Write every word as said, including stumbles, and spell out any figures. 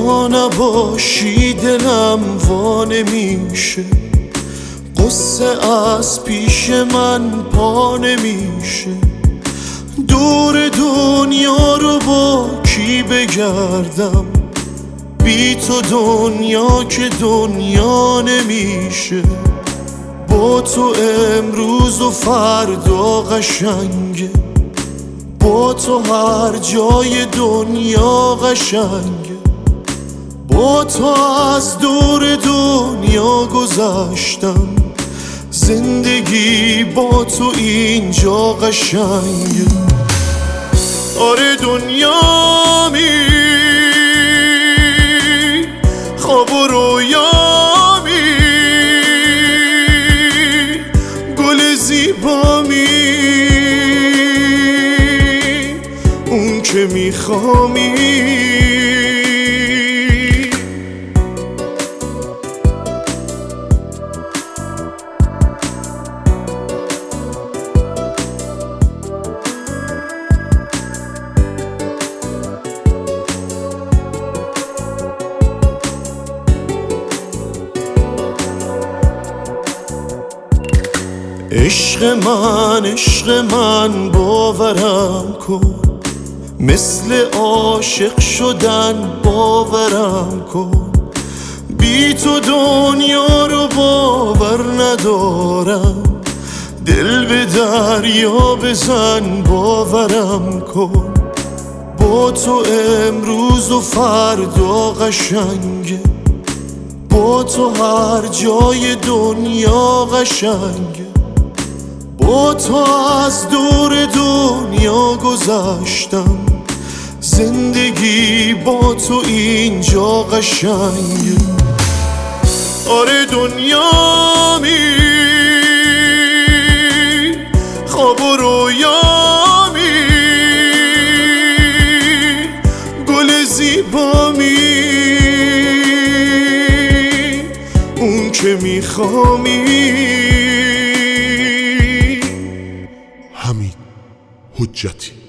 تو نباشی دلم وا نمیشه، قصه از پیش من پا نمیشه. دور دنیا رو با کی بگردم، بی تو دنیا که دنیا نمیشه. با تو امروز و فردا قشنگه، با تو هر جای دنیا قشنگه. با تو از دور دنیا گذشتم، زندگی با تو اینجا قشنگه. آره دنیا می خواب و رویا می، گل زیبا می اون که میخوامی. عشق من عشق من باورم کن، مثل عاشق شدن باورم کن. بی تو دنیا رو باور ندارم، دل به دریا بزن باورم کن. با تو امروز و فردا قشنگه، با تو هر جای دنیا قشنگه. با تو از دور دنیا گذشتم، زندگی با تو اینجا قشنگه. آره دنیا می خواب و رویا می، گل زیبا می اون که میخوامی. حمید حجتی.